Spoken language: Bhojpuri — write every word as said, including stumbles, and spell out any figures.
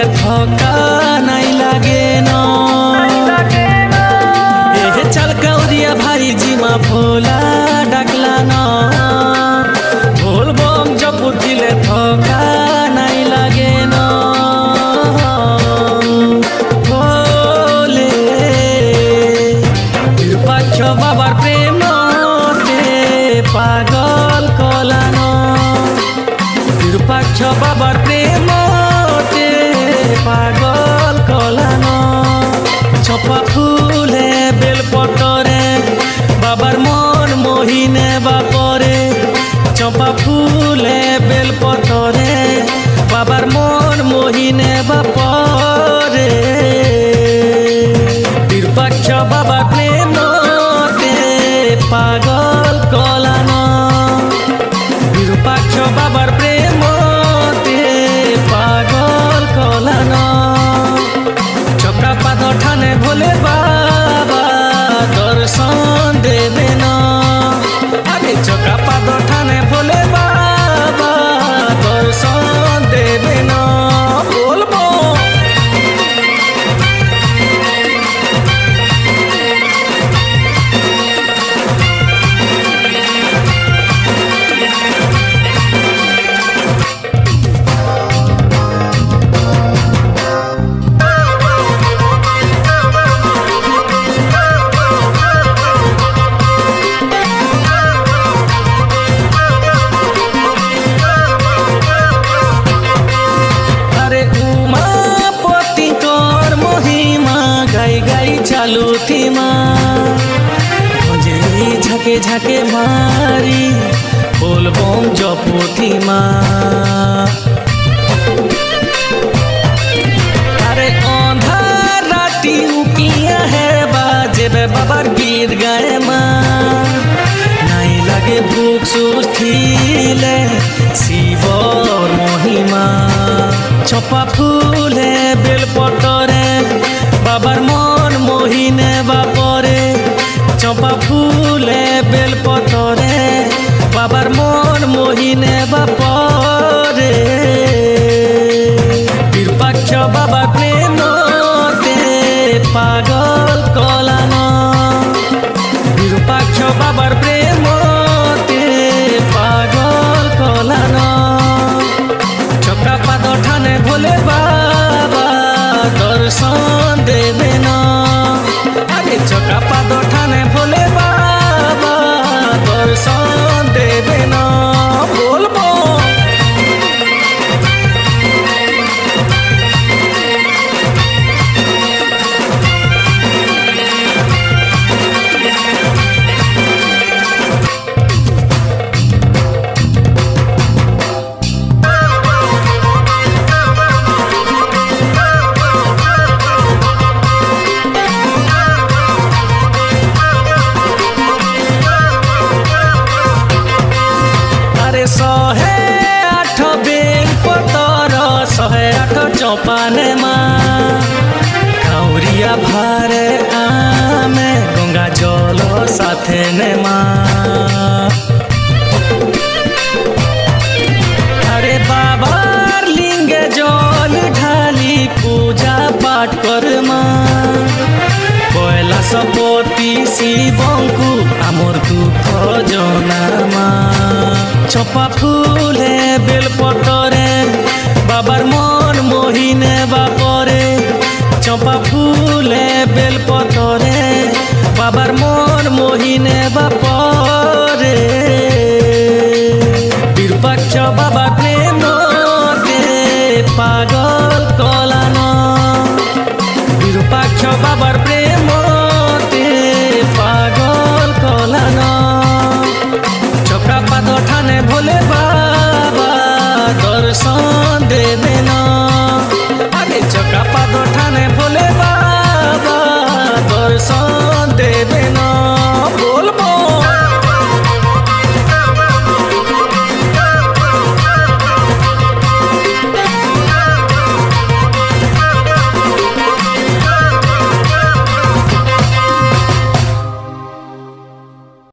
थका नहीं लागे न ए चल कौरिया भाई जी मा भोला डाकला न भोल बम जपु दिले थका नहीं लागे न भोले विरूपाक्ष बाबार प्रेम पागल कलानो विरूपाक्ष बाबार प्रेम पागल कलानो छपा फूले बेलपतरे बाबार मन मोहिने बापरे चंपा फूले बेलपतरे बाबार मन मोहिने बापरे विरूपाक्ष बाबार प्रेम पागल कलानो विरूपाक्ष बाबार प्रेम पागल कलानो चक्रा पाद ठाने भोले बाबा दर्शन देवे न आगे चक्रा पाद ठाने भोले बाबा दर्शन देवे न बोलबो चालू थी माँ मुझे झके झके मारी बोल बम जपू थी माँ अरे अंधार राती उकिया है बाजे बे बाबार गीत गाए माँ नहीं लगे भूख सुस्थिले शिव और महिमा छपा फूले बेलपतरे बाबार मन मोहिने बापरे चंपा फूले बेलपतरे बाबार मन मोहिने बापरे विरूपाक्ष बाबार प्रेम पागल कलानो विरूपाक्ष बाबार प्रेम पागल कलानो चक्रा पाद ठाने भोले बाबा दर्शन देवे न आगे चक्रा पाद ठाने भोले बाबा दर्शन देवे न बोलबो शहे आठ बेल पतर शहे आठ चौपाने माँ काउरिया भारे आमे गंगा जल साथे ने माँ अरे बाबार लिंगे जल ढाली पूजा पाठ कर माँ कोयला सपति शिवंकु आमर दुख जनामा छपा फूले बेलपतरे बाबार मन मोहिने बापरे चंपा फूले बेलपतरे बाबार मन मोहिने बा